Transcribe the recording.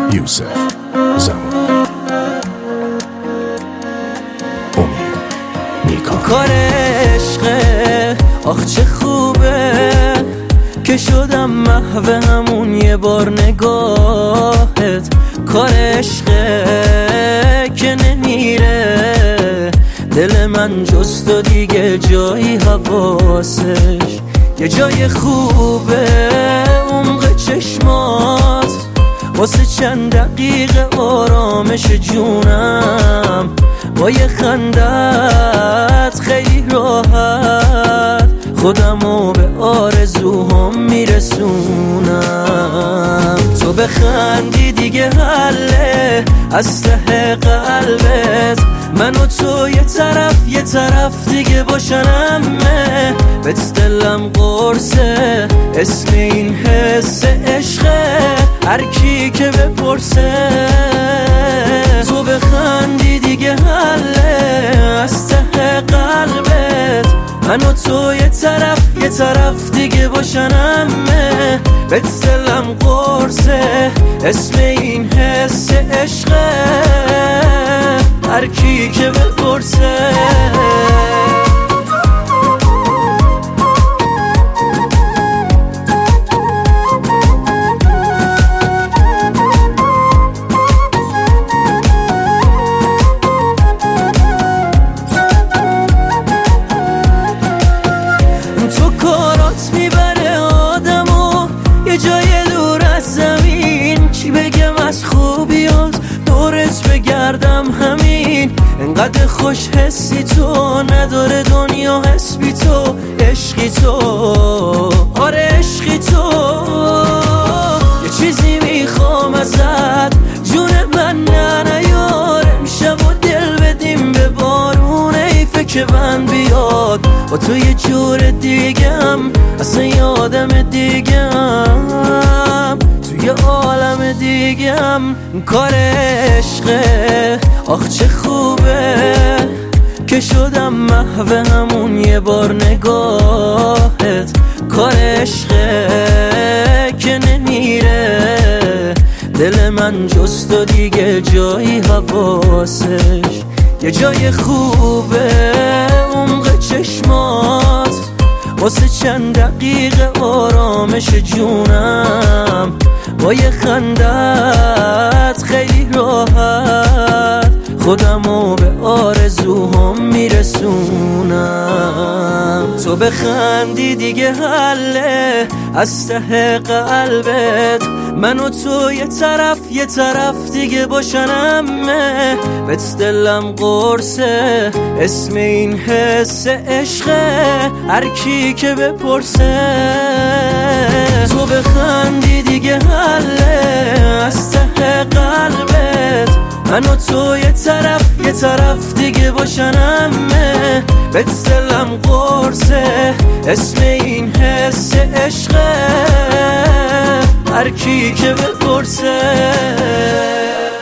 یوسف زمان امید نیکا. کار عشقه آخ چه خوبه که شدم محو همون یه بار نگاهت. کار عشقه که نمیره دل من جز تو دیگه جایی حواسش. یه جای خوبه عمق چشمات واسه چند دقیقه آرامش جونم. با یه خندت خیلی راحت خودمو به آرزوهام میرسونم. تو بخندی دیگه حله از ته قلبت، من و تو یه طرف دیگه باشنمه. بهت دلم قرصه اسم این حس عشقه، هر کی که بپرسه. تو بخندی دیگه حله از ته قلبت، من و تو یه طرف دیگه باشنمه. بهت دلم قرصه اسم این حس عشقه، هر کی که بپرسه. تو کارات میبره آدمو یه جای دور از زمین، چی بگم از خوبیات دورت بگردم همین. انقدر خوش حسی تو نداره دنیا حس بی تو، عشقی تو آره عشقی تو. یه چیزی میخوام ازت جون من نیار، امشب و دل بدیم به بارون حیفه که بند بیاد. با تو یه جور دیگم اصلا یه آدم دیگم، توی عالم دیگم. کار عشقه آخ چه خوبه که شدم محو همون یه بار نگاهت. کار عشقه که نمیره دل من جز تو دیگه جایی حواسش. یه جای خوبه عمق چشمات واسه چند دقیقه آرامش جونم. با یه خندت خیلی راحت خودمو به آرزوهام میرسونم. تو بخندی دیگه حله از ته قلبت، من و تو یه طرف دیگه باشنمه. بهت دلم قرصه اسم این حس عشقه، هر کی که بپرسه. تو بخندی دیگه حله از ته قلبت، من و تو یه طرف دیگه باشنمه. بهت دلم قرصه اسم این حس عشقه، هر کی که بپرسه.